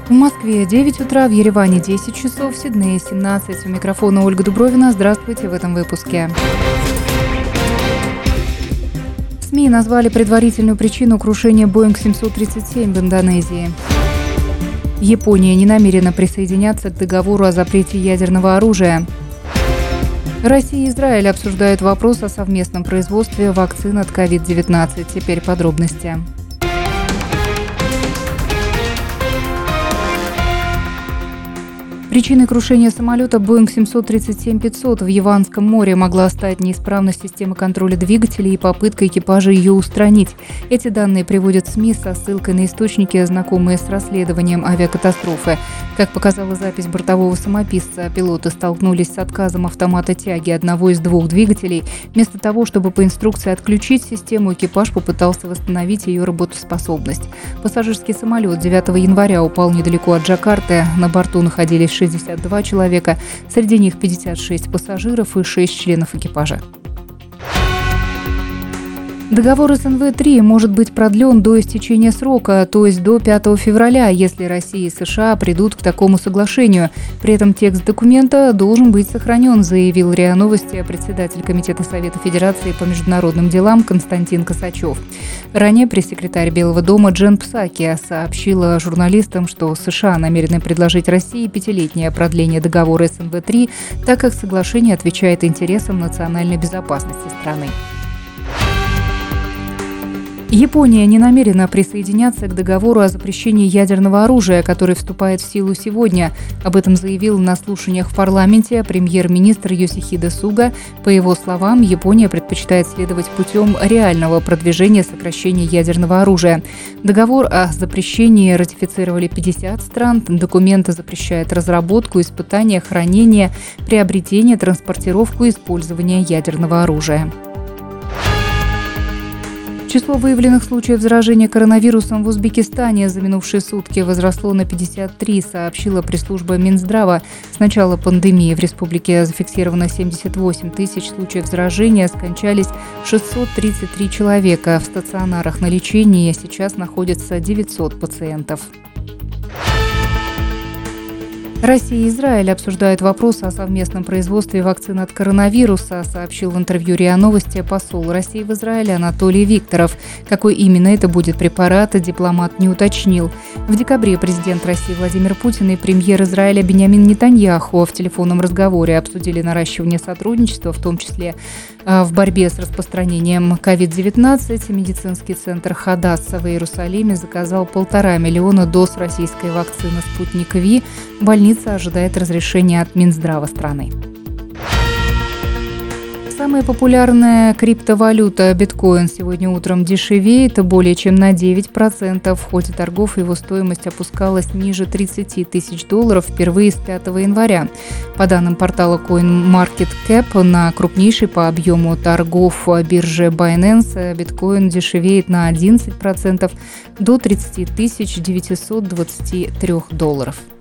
В Москве 9 утра, в Ереване 10 часов, в Сиднее 17. У микрофона Ольга Дубровина. Здравствуйте в этом выпуске. СМИ назвали предварительную причину крушения Boeing 737 в Индонезии. Япония не намерена присоединяться к договору о запрете ядерного оружия. Россия и Израиль обсуждают вопрос о совместном производстве вакцин от COVID-19. Теперь подробности. Причиной крушения самолета Boeing 737-500 в Яванском море могла стать неисправность системы контроля двигателей и попытка экипажа ее устранить. Эти данные приводят СМИ со ссылкой на источники, знакомые с расследованием авиакатастрофы. Как показала запись бортового самописца, пилоты столкнулись с отказом автомата тяги одного из двух двигателей. Вместо того, чтобы по инструкции отключить систему, экипаж попытался восстановить ее работоспособность. Пассажирский самолет 9 января упал недалеко от Джакарты. На борту находились 62 человека, среди них 56 пассажиров и 6 членов экипажа. Договор СНВ-3 может быть продлен до истечения срока, то есть до 5 февраля, если Россия и США придут к такому соглашению. При этом текст документа должен быть сохранен, заявил РИА Новости председатель Комитета Совета Федерации по международным делам Константин Косачев. Ранее пресс-секретарь Белого дома Джен Псаки сообщила журналистам, что США намерены предложить России 5-летнее продление договора СНВ-3, так как соглашение отвечает интересам национальной безопасности страны. Япония не намерена присоединяться к договору о запрещении ядерного оружия, который вступает в силу сегодня. Об этом заявил на слушаниях в парламенте премьер-министр Йосихиде Суга. По его словам, Япония предпочитает следовать путем реального продвижения сокращения ядерного оружия. Договор о запрещении ратифицировали 50 стран. Документ запрещает разработку, испытание, хранение, приобретение, транспортировку и использование ядерного оружия. Число выявленных случаев заражения коронавирусом в Узбекистане за минувшие сутки возросло на 53, сообщила пресс-служба Минздрава. С начала пандемии в республике зафиксировано 78 тысяч случаев заражения, скончались 633 человека. В стационарах на лечении сейчас находится 900 пациентов. Россия и Израиль обсуждают вопрос о совместном производстве вакцин от коронавируса, сообщил в интервью РИА Новости посол России в Израиле Анатолий Викторов. Какой именно это будет препарат, дипломат не уточнил. В декабре президент России Владимир Путин и премьер Израиля Биньямин Нетаньяху в телефонном разговоре обсудили наращивание сотрудничества, в том числе в борьбе с распространением COVID-19. Медицинский центр Хадаса в Иерусалиме заказал 1,5 миллиона доз российской вакцины «Спутник Ви». Больница ожидает разрешения от Минздрава страны. Самая популярная криптовалюта биткоин сегодня утром дешевеет более чем на 9%. В ходе торгов его стоимость опускалась ниже 30 тысяч долларов впервые с 5 января. По данным портала CoinMarketCap, на крупнейшей по объему торгов бирже Binance биткоин дешевеет на 11% до 30 923 долларов.